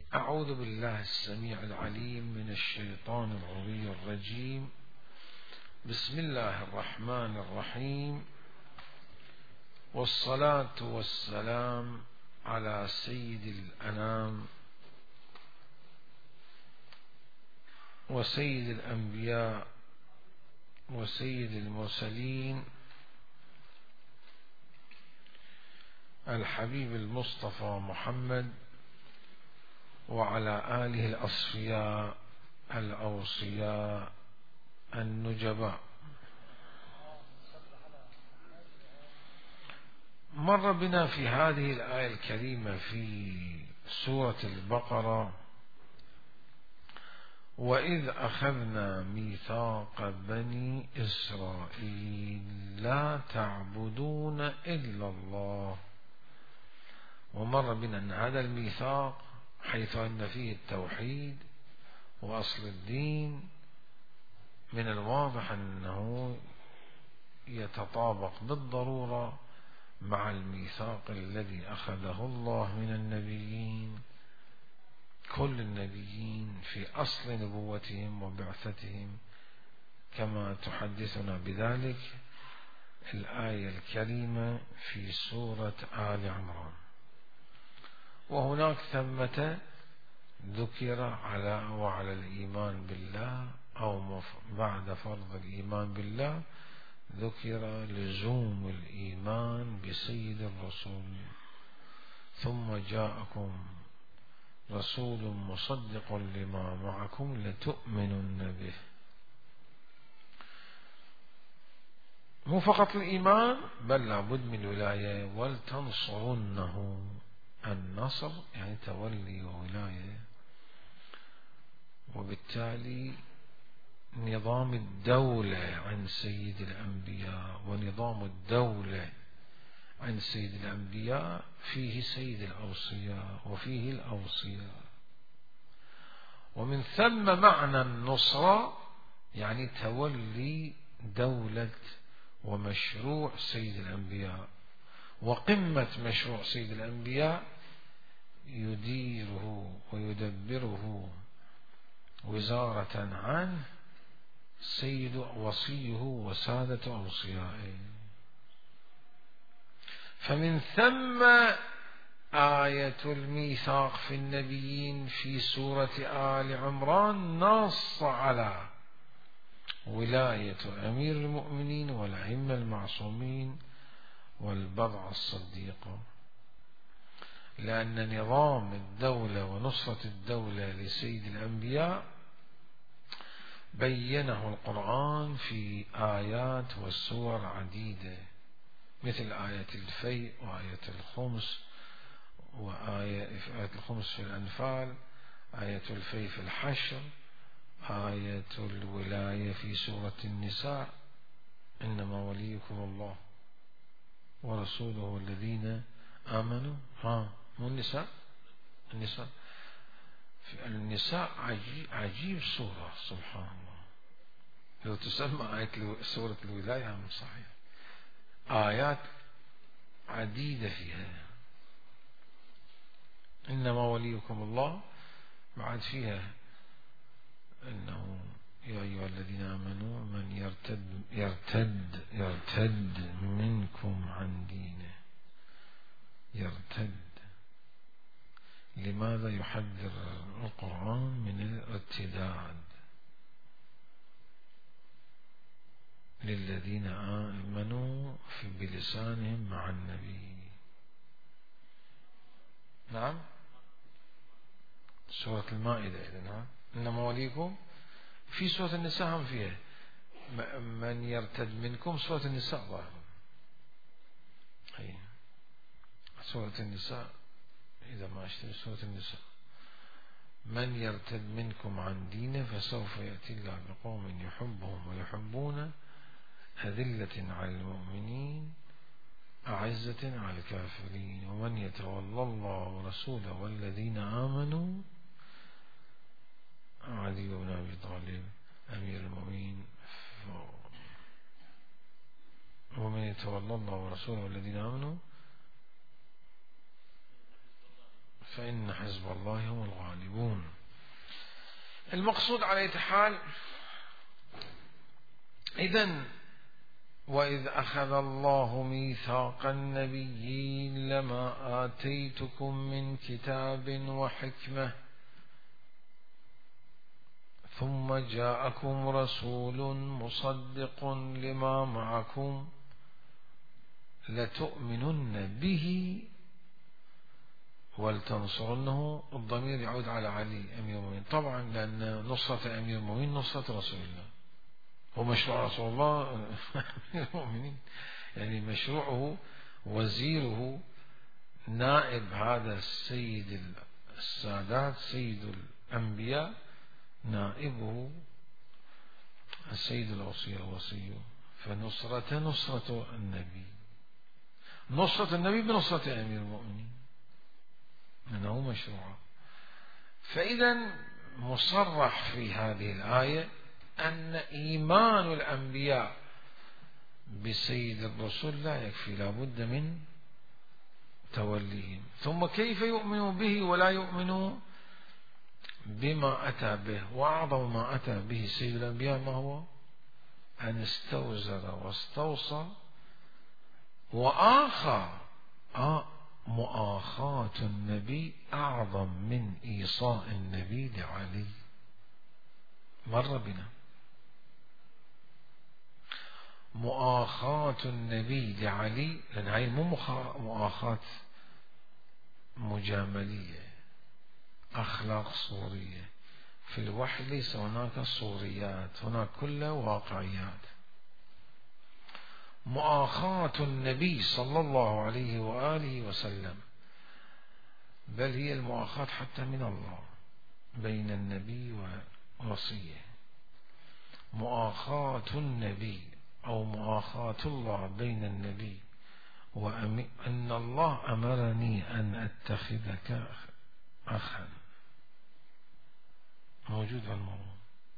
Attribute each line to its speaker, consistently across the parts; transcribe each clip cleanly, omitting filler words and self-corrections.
Speaker 1: أعوذ بالله السميع العليم من الشيطان الغوي الرجيم. بسم الله الرحمن الرحيم، والصلاة والسلام على سيد الأنام وسيد الأنبياء وسيد المرسلين، الحبيب المصطفى محمد، وعلى آله الأصفياء الأوصياء النجباء. مر بنا في هذه الآية الكريمة في سورة البقرة: وإذ أخذنا ميثاق بني إسرائيل لا تعبدون إلا الله. ومر بنا أن هذا الميثاق حيث أن فيه التوحيد وأصل الدين من الواضح أنه يتطابق بالضرورة مع الميثاق الذي أخذه الله من النبيين، كل النبيين في أصل نبوتهم وبعثتهم، كما تحدثنا بذلك الآية الكريمة في سورة آل عمران. وهناك ثمة ذكر وعلى الإيمان بالله، أو بعد فرض الإيمان بالله ذكر لزوم الإيمان بسيد الرسول: ثم جاءكم رسول مصدق لما معكم لتؤمنن به. مو فقط الإيمان، بل لابد من الولاية: ولتنصرنه. النصر يعني تولي وولاية، وبالتالي نظام الدولة عن سيد الأنبياء، ونظام الدولة عن سيد الأنبياء فيه سيد الأوصياء وفيه الأوصياء. ومن ثم معنى النصرة يعني تولي دولة ومشروع سيد الأنبياء، وقمة مشروع سيد الأنبياء يديره ويدبره وزارة عنه سيد وصيه وسادة أوصيائه. فمن ثم آية الميثاق في النبيين في سورة آل عمران نص على ولاية أمير المؤمنين والأئمة المعصومين والبضعة الصديقة، لأن نظام الدولة ونصرة الدولة لسيد الأنبياء بينه القرآن في آيات وسور عديدة، مثل آية الفيء وآية الخمس، وآية الخمس في الأنفال، آية الفيء في الحشر، آية الولاية في سورة النساء: إنما وليكم الله ورسوله والذين آمنوا. مو النساء في النساء عجيب سورة، سبحان الله، لو تسمى آية سورة الولاية من صحيح، آيات عديدة فيها. إنما وليكم الله، بعد فيها إنه يا أيها الذين آمنوا من يرتد منكم عن دينه. يرتد، لماذا يحذر القرآن من الارتداد؟ للذين آمنوا بلسانهم مع النبي. نعم، سورة المائدة إذن. إنما وليكم في سورة النساء هم فيها من يرتد منكم، سورة النساء ظاهر. سورة النساء إذا ما اشتري سورة النساء: من يرتد منكم عن دينه فسوف يأتي الله بقوم يحبهم ويحبون أذلة على المؤمنين أعزة على الكافرين ومن يتولى الله ورسوله والذين آمنوا. علي بن أبي طالب أمير المؤمنين: ومن يتولى الله ورسوله والذين آمنوا فإن حزب الله هم الغالبون. الغالبون. المقصود على أي حال، إذن وإذ أخذ الله ميثاق النبيين لما آتيتكم من كتاب وحكمة ثم جاءكم رسول مصدق لما معكم لتؤمنن به ولتنصرنه. الضمير يعود على علي أمير المؤمنين طبعا، لأن نصرة أمير المؤمنين نصرة رسول الله، ومشروع رسول الله أمير المؤمنين، يعني مشروعه وزيره نائب هذا السيد السادات سيد الأنبياء، نائبه السيد الوصي، فنصرة نصرة النبي، نصرة النبي بنصرة أمير المؤمنين أنه مشروع. فإذا مصرح في هذه الآية أن إيمان الأنبياء بسيد الرسل لا يكفي، لا بد من توليهم. ثم كيف يؤمنوا به ولا يؤمنوا بما أتى به؟ وأعظم ما أتى به سيد الأنبياء ما هو؟ أن استوزر واستوصى وآخى. مؤاخاة النبي أعظم من إيصاء النبي لعلي، مر بنا. مؤاخاة النبي لعلي، لأن هاي مو مؤاخاة مجاملية، أخلاق صورية. في الوحي ليس هناك صوريات، هناك كلها واقعيات. مؤاخاة النبي صلى الله عليه وآله وسلم، بل هي المؤاخاة حتى من الله بين النبي ووصيه. مؤاخاة النبي أو مؤاخاة الله بين النبي وأن الله أمرني أن أتخذك أخا، موجود في الموضوع.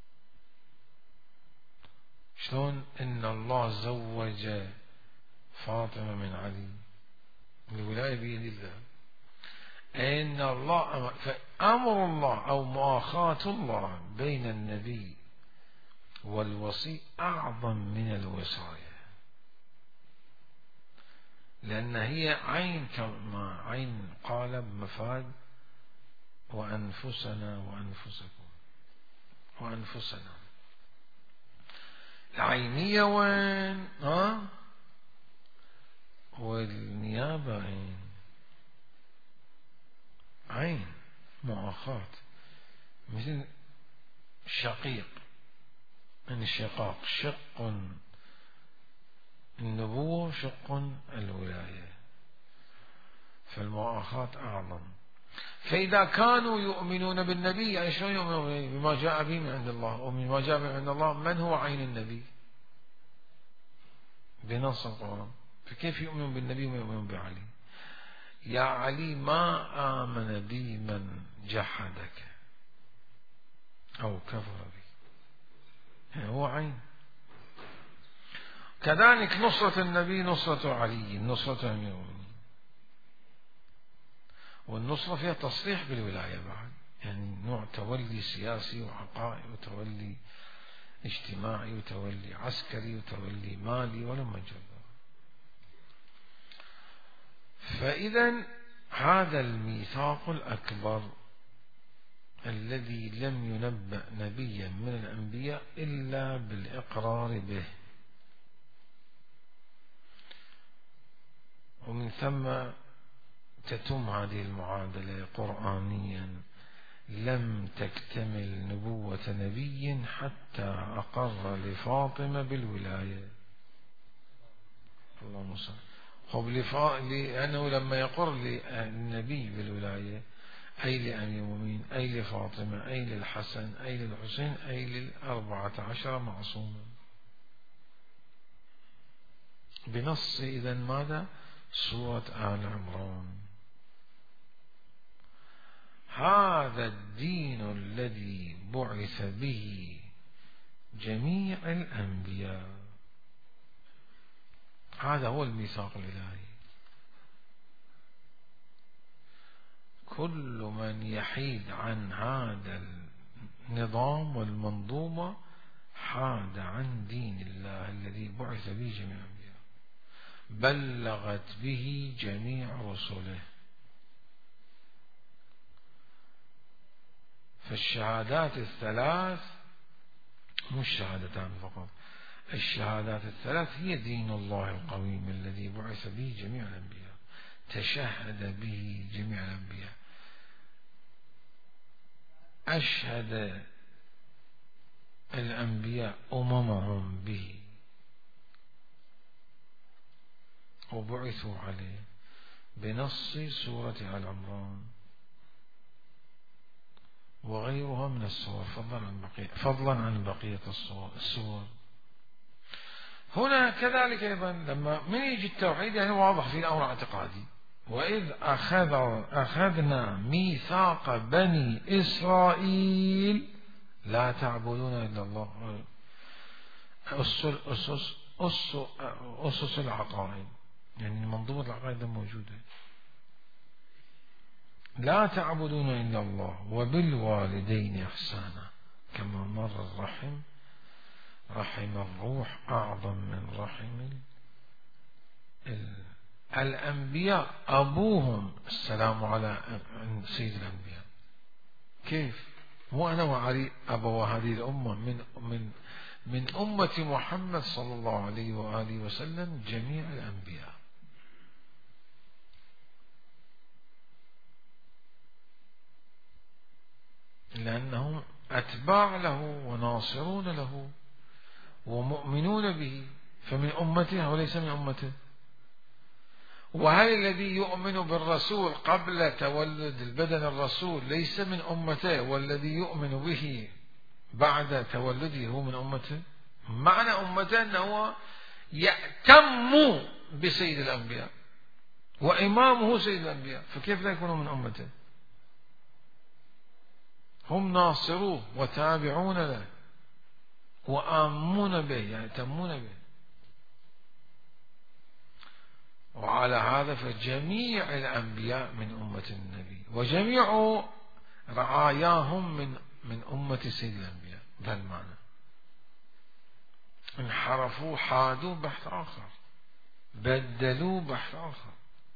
Speaker 1: شلون إن الله زوج فاطمة من علي، الولاية بيد الله. إن الله فأمر الله أو مؤاخاة الله بين النبي والوصي أعظم من الوصاية، لأن هي عين، كما عين قالب مفاد وأنفسنا وأنفسكم وأنفسنا. العينية وين؟ والنيابة عين مؤاخاة، مثل شقيق، من الشقاق، شق النبوة شق الولاية، فالمؤاخاة أعظم. فإذا كانوا يؤمنون بالنبي، يعني شلون يؤمنون بما جاء به من عند الله ومن ما جاء به من عند الله؟ من هو عين النبي بنص القرآن، فكيف يؤمنون بالنبي وما يؤمنون بعلي؟ يا علي ما آمن بي من جحدك أو كفر بي، يعني هو عين. كذلك نصرة النبي نصرة علي، نصرة أمير المؤمنين. والنصرة فيها تصريح بالولاية بعد، يعني نوع تولي سياسي وعقائي وتولي اجتماعي وتولي عسكري وتولي مالي ولما جرى. فإذا هذا الميثاق الأكبر الذي لم ينبأ نبيا من الأنبياء إلا بالإقرار به، ومن ثم تتم هذه المعادلة قرآنيا. لم تكتمل نبوة نبي حتى أقر لفاطمة بالولاية. اللهم صل. لأنه لما يقر للنبي بالولاية، أي لأمير المؤمنين، أي لفاطمة، أي للحسن، أي للحسين، أي لل14 معصوما بنص إذن ماذا؟ سورة آل عمران. هذا الدين الذي بعث به جميع الأنبياء، هذا هو الميثاق الإلهي. كل من يحيد عن هذا النظام والمنظومة حاد عن دين الله الذي بعث به جميع الأنبياء، بلغت به جميع رسله. فالشهادات الثلاث مش شهادتان فقط، الشهادات الثلاث هي دين الله القويم الذي بعث به جميع الأنبياء، تشهد به جميع الأنبياء، أشهد الأنبياء أممهم به وبعثوا عليه بنص سورة آل عمران وغيرها من السور فضلا عن بقية السور. هنا كذلك أيضا لما من يجي التوحيد يعني واضح في الأمر اعتقادي. وإذ أخذنا ميثاق بني إسرائيل لا تعبدون إلا الله، أسس العقائد، يعني منظومة العقائد موجودة. لا تعبدون إلا الله وبالوالدين إحسانا، كما مر الرحم، رحم الروح أعظم من رحم الأنبياء، أبوهم السلام على سيد الأنبياء. كيف؟ مو أنا وعلي أبو هذه الأمة من أمة محمد صلى الله عليه وآله وسلم جميع الأنبياء. لأنهم أتباع له وناصرون له ومؤمنون به، فمن أمته وليس من أمته. وهل الذي يؤمن بالرسول قبل تولد البدن الرسول ليس من أمته، والذي يؤمن به بعد تولده هو من أمته؟ معنى أمته أنه يأتم بسيد الأنبياء وإمامه سيد الأنبياء، فكيف لا يكونوا من أمته؟ هم ناصروه وتابعون له وآمون به، يأتمون به. وعلى هذا فجميع الأنبياء من أمة النبي، وجميع رعاياهم من أمة سيد الأنبياء. بهذا المعنى انحرفوا، حادوا بحث آخر، بدلوا بحث آخر.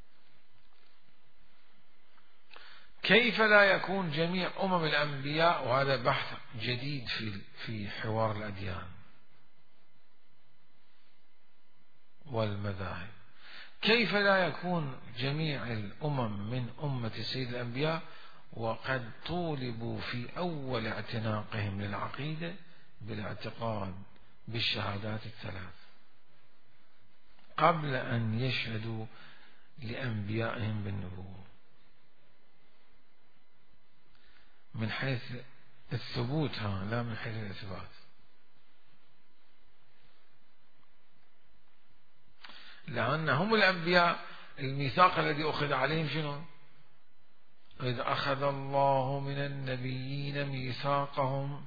Speaker 1: كيف لا يكون جميع أمم الأنبياء، وهذا بحث جديد في حوار الأديان والمذاهب، كيف لا يكون جميع الأمم من أمة سيد الأنبياء وقد طولبوا في أول اعتناقهم للعقيدة بالاعتقاد بالشهادات الثلاث قبل أن يشهدوا لأنبيائهم بالنبوة، من حيث الثبوت لا من حيث الإثبات. لأن هم الأنبياء الميثاق الذي أخذ عليهم شنو؟ إذ أخذ الله من النبيين ميثاقهم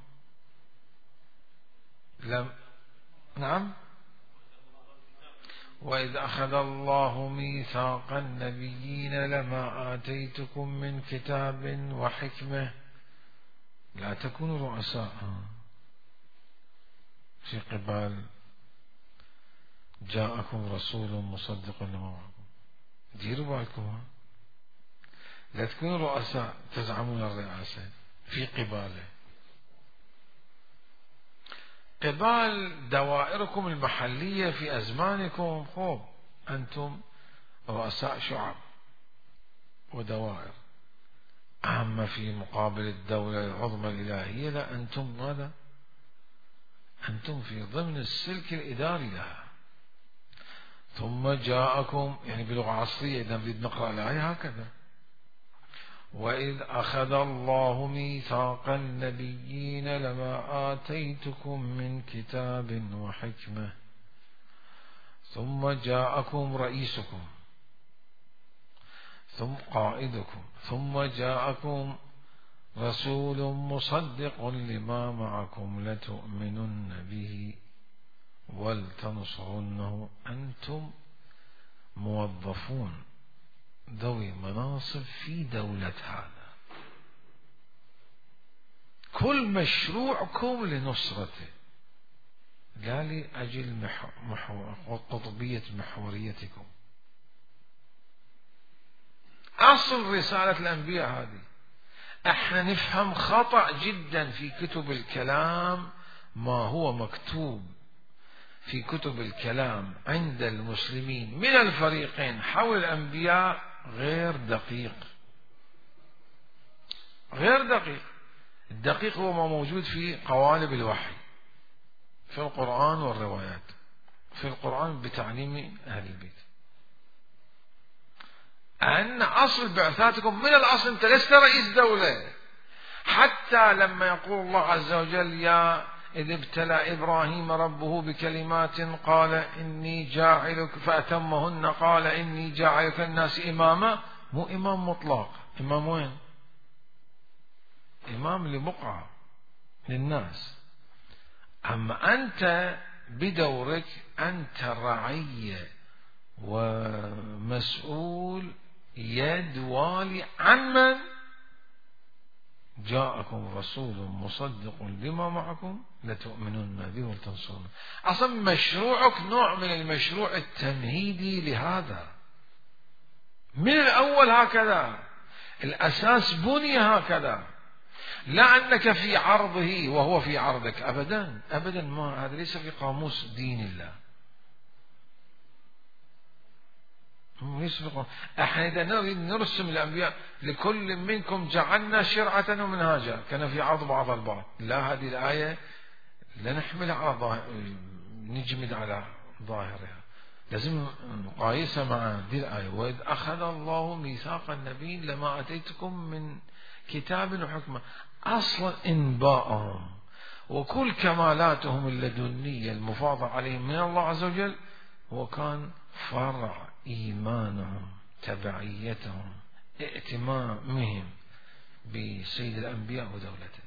Speaker 1: نعم، وإذ أخذ الله ميثاق النبيين لما آتيتكم من كتاب وحكمة لا تكونوا رؤساء في قبال جاءكم رسول مصدق لما معكم. ديروا بالكم، لا تكونوا رؤساء تزعمون الرئاسة في قباله، قبال دوائركم المحلية في أزمانكم. خوب أنتم رؤساء شعب ودوائر، أما في مقابل الدولة العظمى الإلهية لا، أنتم ماذا؟ أنتم في ضمن السلك الإداري لها. ثم جاءكم، يعني بلغة عصرية إذا نريد نقرأ الآية هكذا: وإذ أخذ الله ميثاق النبيين لما آتيتكم من كتاب وحكمة ثم جاءكم رئيسكم ثم قائدكم ثم جاءكم رسول مصدق لما معكم لتؤمنن به ولتنصرنه. أنتم موظفون ذوي مناصب في دولة هذا، كل مشروعكم لنصرته لا لأجل قطبية محوريتكم. أصل رسالة الأنبياء هذه. احنا نفهم خطأ جدا في كتب الكلام، ما هو مكتوب في كتب الكلام عند المسلمين من الفريقين حول الأنبياء غير دقيق، غير دقيق. الدقيق هو ما موجود في قوالب الوحي في القرآن والروايات. في القرآن بتعليم أهل البيت أن أصل بعثاتكم من الأصل أنت لست رئيس دولة. حتى لما يقول الله عز وجل يا إذ ابتلى إبراهيم ربه بكلمات قال إني جاعلك فأتمهن قال إني جاعلك الناس إماما، مو إمام مطلق. إمام وين؟ إمام لبقعة للناس. أما أنت بدورك أنت رعية ومسؤول يد والي عن من؟ جاءكم رسول مصدق لما معكم لتؤمنن به وتنصرونه. أصلا مشروعك نوع من المشروع التمهيدي لهذا من الأول، هكذا الأساس بني هكذا، لا أنك في عرضه وهو في عرضك. أبدا أبدا، ما هذا ليس في قاموس دين الله. احنا إذا نريد نرسم الأنبياء لكل منكم جعلنا شرعة ومنهاجا كان في عرض بعض البعض، لا، هذه الآية لا نحملها على نجمد على ظاهرها، لازم نقايسها مع هذه الآية. وإذ أخذ الله ميثاق النبيين لما أتيتكم من كتاب وحكمة. أصلا إنباءهم وكل كمالاتهم اللدنية المفاضة عليهم من الله عز وجل وكان فرع إيمانهم، تبعيتهم، ائتمامهم بسيد الأنبياء ودولته.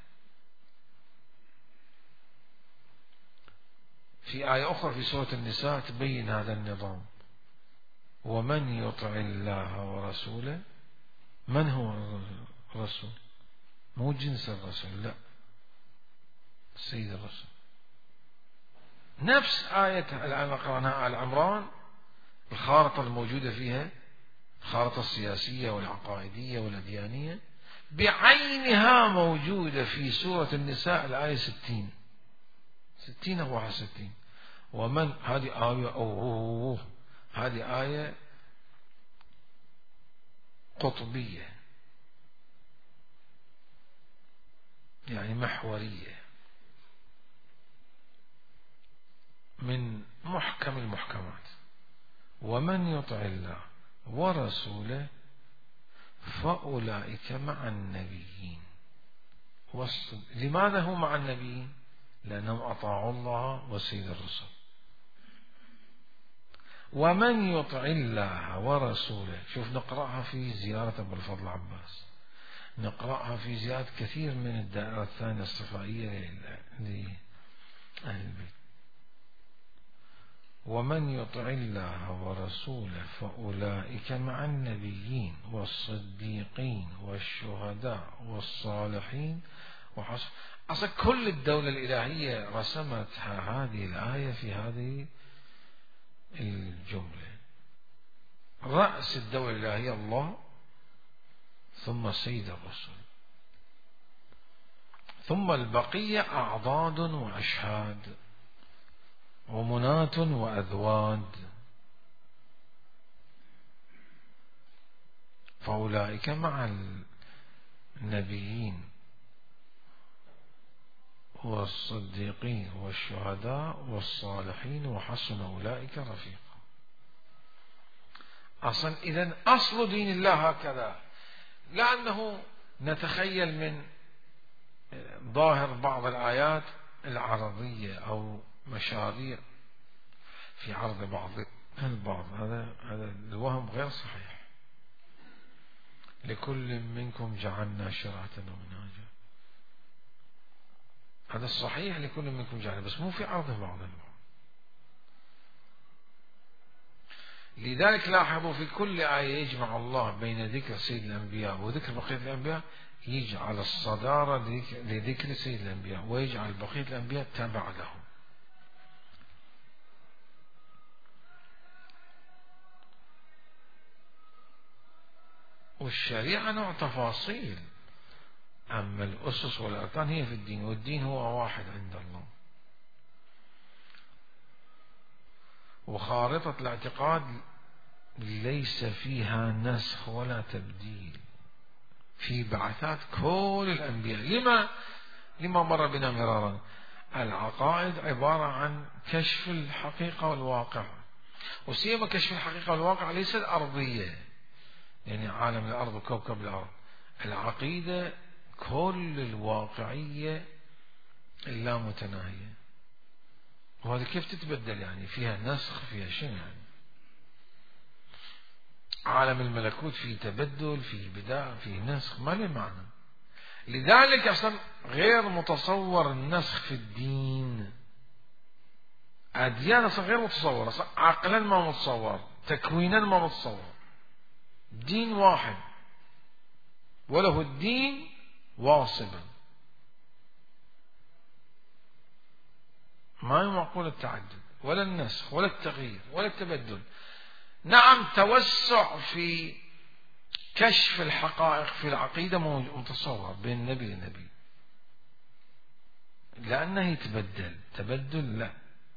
Speaker 1: في آية أخرى في سورة النساء تبين هذا النظام. ومن يطع الله ورسوله. من هو الرسول؟ مو جنس الرسول، لا، سيد الرسول. نفس آية الآن قرأناها آل عمران، الخارطة الموجودة فيها الخارطة السياسية والعقائدية والأديانية بعينها موجودة في سورة النساء الآية 60 أو 61. ومن هذه آية هذه آية قطبية يعني محورية من محكم المحكمات. ومن يطع الله ورسوله فأولئك مع النبيين. لماذا هم مع النبيين؟ لأنهم أطاعوا الله وسيد الرسل. ومن يطع الله ورسوله، شوف نقرأها في زيارة أبو الفضل عباس، نقرأها في زيارة كثير من الدائرة الثانية الصفائية لأهل البيت. ومن يطع الله ورسوله فأولئك مع النبيين والصديقين والشهداء والصالحين وحسن. أصلا كل الدولة الإلهية رسمتها هذه الآية في هذه الجملة. رأس الدولة الإلهية الله، ثم سيد الرسل، ثم البقية أعضاد وأشهاد ومناة وأذواد. فأولئك مع النبيين والصديقين والشهداء والصالحين وحسن أولئك رفيقا. أصلا إذن أصل دين الله هكذا، لأنه نتخيل من ظاهر بعض الآيات العرضية أو مشاريع في عرض بعض البعض. هذا الوهم غير صحيح. لكل منكم جعلنا شرعة ومنهاجا، هذا الصحيح، لكل منكم جعلنا، بس مو في عرض بعض البعض. لذلك لاحظوا في كل آية يجمع الله بين ذكر سيد الأنبياء وذكر بقية الأنبياء، يجعل الصدارة لذكر سيد الأنبياء ويجعل بقية الأنبياء تابع لهم. والشريعة نوع تفاصيل، أما الأسس والأركان هي في الدين، والدين هو واحد عند الله. وخارطة الاعتقاد ليس فيها نسخ ولا تبديل في بعثات كل الأنبياء. لما مر بنا مرارا، العقائد عبارة عن كشف الحقيقة والواقع، وسيما كشف الحقيقة والواقع ليس الأرضية، يعني عالم الأرض وكوكب الأرض. العقيدة كل الواقعية اللامتناهية، وهذا كيف تتبدل؟ يعني فيها نسخ، فيها شنو يعني؟ عالم الملكوت فيه تبدل، فيه بداء، فيه نسخ، ما له معنى. لذلك أصلا غير متصور النسخ في الدين. الديانة أصلا غير متصورة، أصلا عقلا ما متصور، تكوينا ما متصور. دين واحد وله الدين واصبا، ما معقول التعدد ولا النسخ ولا التغيير ولا التبدل. نعم، توسع في كشف الحقائق في العقيدة متصور بين نبي لنبي، لأنه يتبدل تبدل لا.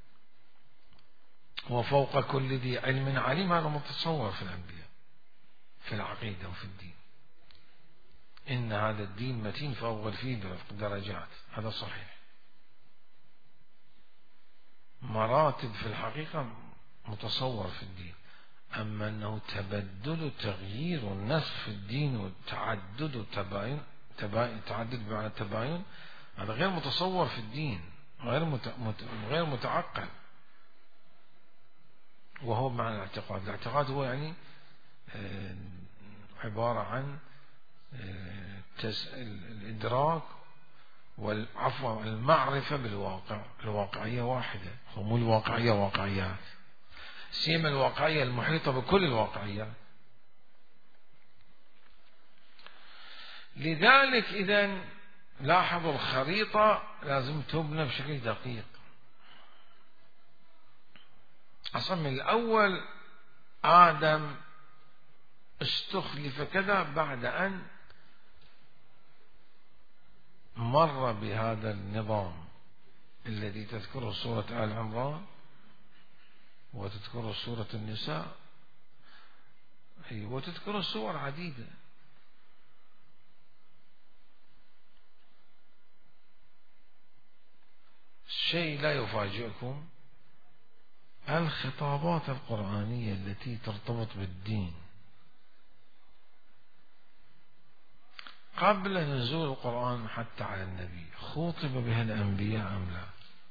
Speaker 1: وفوق كل ذي علم عليم، هذا متصور في الأنبياء في العقيدة وفي الدين. إن هذا الدين متين فأول فيه درجات، هذا صحيح. مراتب في الحقيقة متصور في الدين، أما أنه تبدل تغيير والنسخ في الدين وتعدد وتباين، تعدد بمعنى التباين، هذا غير متصور في الدين، غير متعقل. وهو معنى الاعتقاد. الاعتقاد هو يعني عبارة عن الإدراك والعفو المعرفة بالواقع. الواقعية واحدة، هم الواقعية واقعيات، سيما الواقعية المحيطة بكل الواقعيات. لذلك إذن لاحظوا الخريطة لازم تبنى بشكل دقيق. أصلا من الأول آدم استخلف كذا بعد أن مر بهذا النظام الذي تذكره سورة آل عمران وتذكره سورة النساء وتذكره سور عديدة. شيء لا يفاجئكم، الخطابات القرآنية التي ترتبط بالدين قبل نزول القرآن حتى على النبي خوطب بها الأنبياء أم لا؟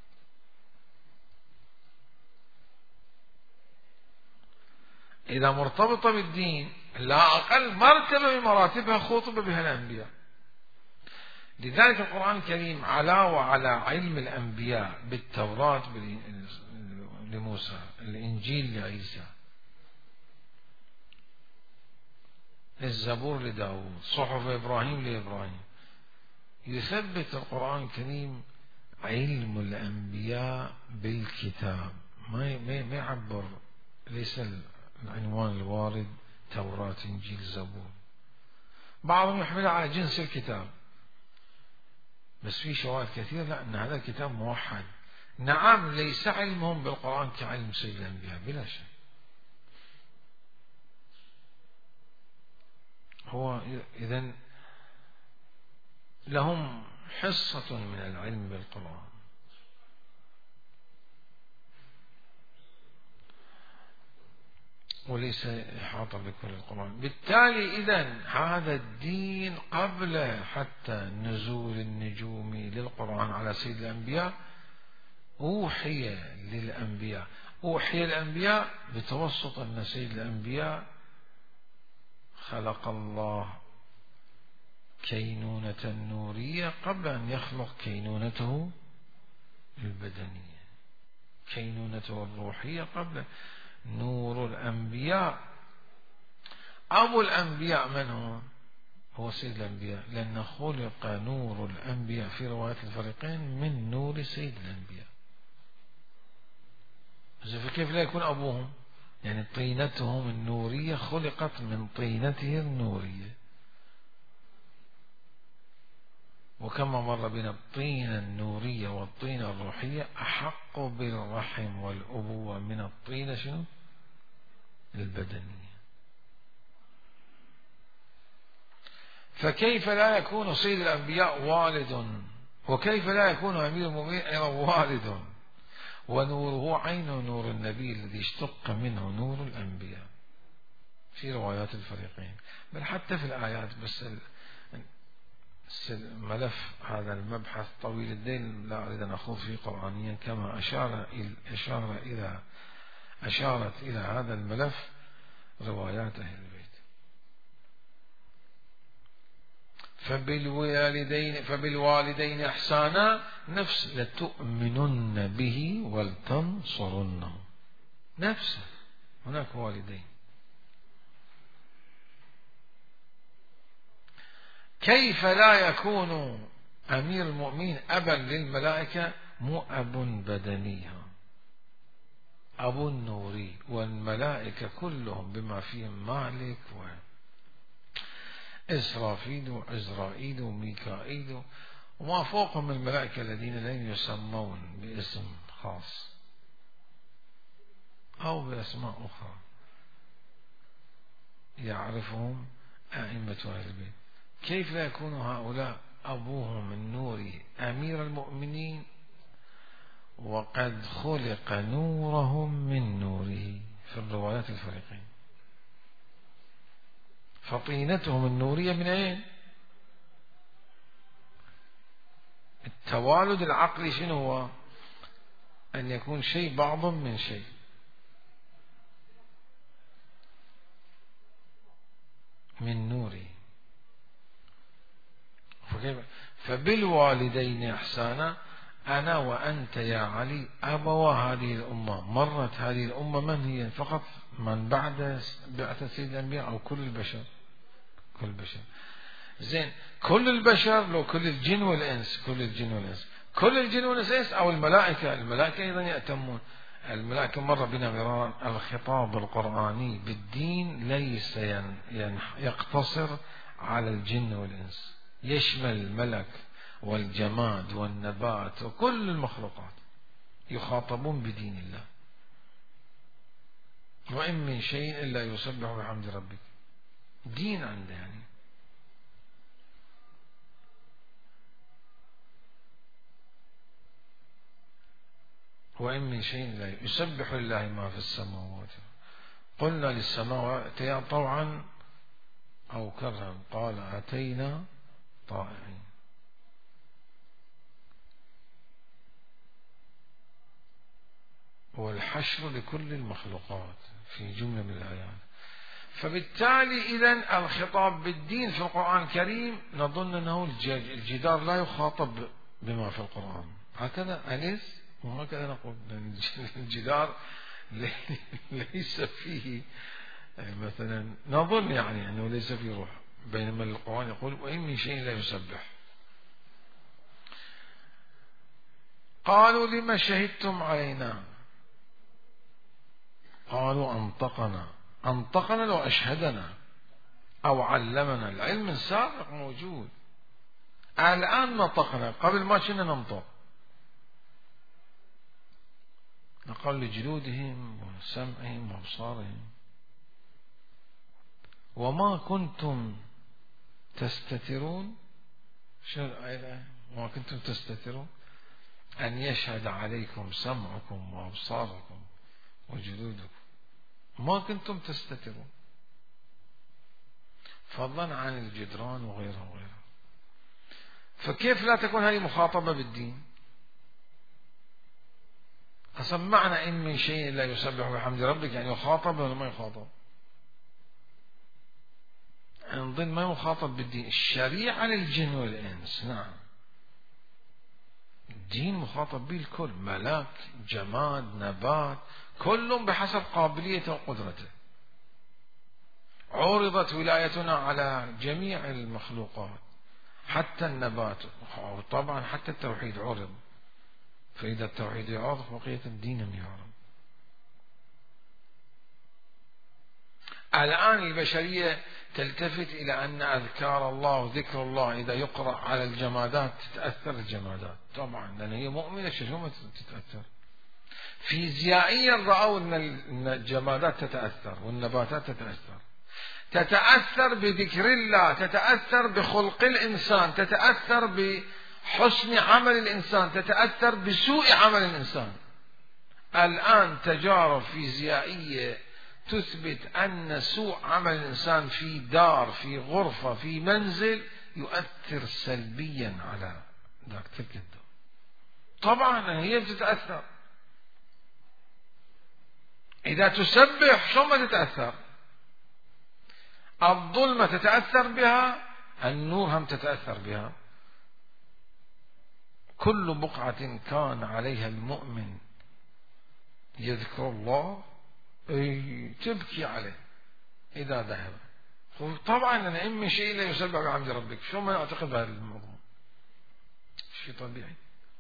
Speaker 1: إذا مرتبطة بالدين لا أقل مرتبة من مراتبها خوطب بها الأنبياء. لذلك القرآن الكريم علاوة على علم الأنبياء بالتوراة لموسى، الإنجيل لعيسى، الزبور لداود، صحف إبراهيم لإبراهيم، يثبت القرآن الكريم علم الأنبياء بالكتاب، ما يعبر، ليس العنوان الوارد توراة إنجيل زبور. بعضهم يحملها على جنس الكتاب، بس في شواهد كثيرة لا، أن هذا الكتاب موحد. نعم، ليس علمهم بالقرآن كعلم سيد الأنبياء بلا شك، هو إذن لهم حصة من العلم بالقرآن. وليس إحاطة بكل القرآن. بالتالي إذن هذا الدين قبل حتى نزول النجوم للقرآن على سيد الأنبياء أوحي للأنبياء، أوحي الأنبياء بتوسط أن سيد الأنبياء خلق الله كينونة النورية قبل أن يخلق كينونته البدنية، كينونته الروحية قبل. نور الأنبياء. أبو الأنبياء من هو؟ هو سيد الأنبياء، لأن خلق نور الأنبياء في رواية الفريقين من نور سيد الأنبياء. فكيف لا يكون أبوهم؟ يعني طينتهم النورية خلقت من طينته النورية. وكما مر بنا الطينة النورية والطينة الروحية أحق بالرحم والأبوة من الطينة شنو؟ البدنية. فكيف لا يكون سيد الأنبياء والد؟ وكيف لا يكون أمير المؤمنين أيضا والد؟ ونوره عين نور النبي الذي اشتق منه نور الأنبياء في روايات الفريقين، بل حتى في الآيات. بس الملف هذا المبحث طويل الدين، لا أريد أن أخوض فيه قرآنيا، كما أشارت إلى هذا الملف روايات أهل البيت. فبالوالدين إحسانا نفس لتؤمنن به ولتنصرنه، نفسه هناك والدين. كيف لا يكون أمير المؤمنين أبا للملائكة؟ مو أب بدنيها، أب نوري، والملائكة كلهم بما فيهم مالك وإسرافيل وعزرائيل وميكائيل وما فوقهم من الملائكة الذين لن يسمون باسم خاص أو بأسماء أخرى يعرفهم أئمة أهل البيت. كيف لا يكون هؤلاء أبوهم النوري أمير المؤمنين وقد خلق نورهم من نوره في الروايات الفريقين؟ فطينتهم النورية من أين؟ التوالد العقلي شنو هو؟ أن يكون شيء بعض من شيء. من نوره. فبالوالدين إحسانا. أنا وأنت يا علي أبوا هذه الأمة. مرت هذه الأمة من هي؟ فقط من بعد بعثة سيد الأنبياء أو كل البشر؟ كل البشر. زين، كل البشر لو كل الجن والإنس؟ كل الجن والإنس. كل الجن والإنس أو الملائكة؟ الملائكة أيضا يأتمون. الملائكة مر بنا مرارا الخطاب القرآني بالدين ليس يقتصر على الجن والإنس، يشمل الملك والجماد والنبات وكل المخلوقات يخاطبون بدين الله. وإن من شيء إلا يسبح بحمد ربك، دين عنده يعني. وإن من شيء لا يسبح لله ما في السماوات. قلنا للسماوات يا طوعا أو كرها، قال أتينا طائعين. والحشر لكل المخلوقات في جملة من الآيات. فبالتالي إذن الخطاب بالدين في القرآن الكريم نظن أنه الجدار لا يخاطب بما في القرآن، هكذا أليس؟ وهكذا نقول الجدار ليس فيه مثلا، نظن يعني أنه ليس فيه روح، بينما القرآن يقول وإن من شيء لا يسبح. قالوا لما شهدتم علينا؟ قالوا أنطقنا لو أشهدنا أو علمنا. العلم السابق موجود، الآن نطقنا، قبل ما كنا ننطق. نقل لجلودهم وسمعهم وابصارهم. وما كنتم تستترون، شو الآية؟ وما كنتم تستترون أن يشهد عليكم سمعكم وأبصاركم وجلودكم. ما كنتم تستترون، فضلا عن الجدران وغيرها وغيرها. فكيف لا تكون هذه مخاطبة بالدين؟ أصلا معنى إن من شيء لا يسبح بحمد ربك يعني يخاطب ولا ما يخاطب؟ نظن ما يخاطب بالدين. الشريعة للجن والإنس، نعم، الدين مخاطب به الكل، ملاك، جماد، نبات، كل بحسب قابليته وقدرته. عرضت ولايتنا على جميع المخلوقات حتى النبات، طبعا حتى التوحيد عرض، فإذا التوحيد يعرض بقية الدين يعرض. الآن البشرية تلتفت إلى أن أذكار الله وذكر الله إذا يقرأ على الجمادات تتأثر الجمادات، طبعا لأن هي مؤمنة شو ما تتأثر. فيزيائيا رأوا أن الجمادات تتأثر والنباتات تتأثر بذكر الله، تتأثر بخلق الإنسان، تتأثر بحسن عمل الإنسان، تتأثر بسوء عمل الإنسان. الآن تجارب فيزيائية تثبت أن سوء عمل الإنسان في دار، في غرفة، في منزل يؤثر سلبيا على ذاك تلك الدار. طبعا هي بتتأثر. إذا تسبح شو ما تتأثر؟ الظلمة تتأثر بها، النور هم تتأثر بها. كل بقعة كان عليها المؤمن يذكر الله تبكي عليه إذا ذهب. طبعا أنا إما شيء لا يسبب بعمد ربك، شو ما أعتقد بهذا الموضوع شيء طبيعي.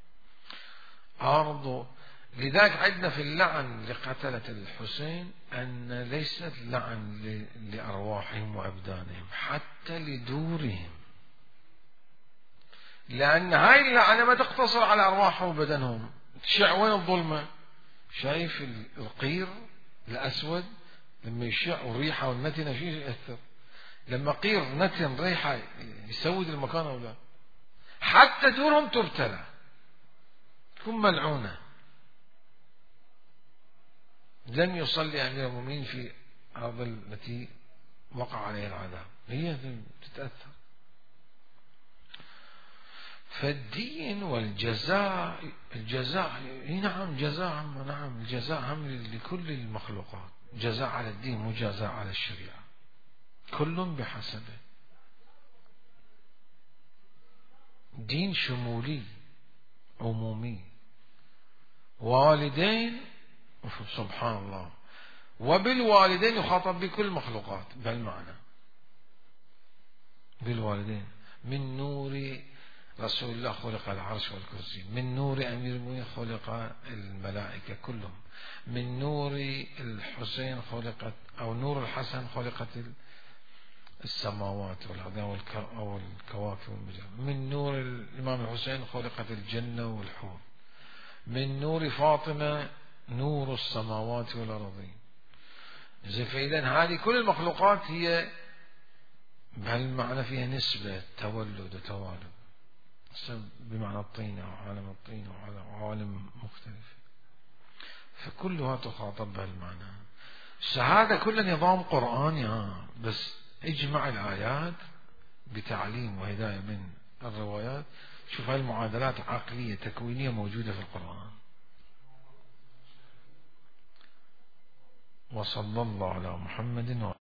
Speaker 1: عرضه. لذلك عندنا في اللعن لقتلة الحسين أن ليست لعن لأرواحهم وأبدانهم، حتى لدورهم، لأن هاي اللعنة ما تقتصر على أرواحهم وبدنهم. تشع وين الظلمة؟ شايف القير الأسود لما يشع والريحة والنتنة شيء يأثر؟ لما قير نتن ريحة يسود المكان أو لا؟ حتى دورهم تبتلى، تكون ملعونة. لم يصلي أمير المؤمنين في أرض التي وقع عليها العذاب، هي تتأثر. فالدين والجزاء، نعم جزاء، نعم الجزاء هم لكل المخلوقات، جزاء على الدين مو جزاء على الشريعة، كل بحسبه. دين شمولي عمومي. والدين سبحان الله، وبالوالدين يخاطب بكل المخلوقات بهالمعنى. بالوالدين من نور رسول الله خلق العرش والكرسي، من نور أمير المؤمنين خلق الملائكة كلهم، من نور الحسين خلقت أو نور الحسن خلقت السماوات والأرض أو الكواكب والمجرات، من نور الإمام الحسين خلقت الجنة والحور، من نور فاطمة نور السماوات والأرضين. فإذا هذه كل المخلوقات هي بهالمعنى فيها نسبة تولد وتوالد، بمعنى الطين أو عالم الطين أو عالم مختلف، فكلها تخاطب بهالمعنى. هذا كله نظام قرآني، بس اجمع الآيات بتعليم وهداية من الروايات، شوف هاي المعادلات عقلية تكوينية موجودة في القرآن. وصلى الله على محمد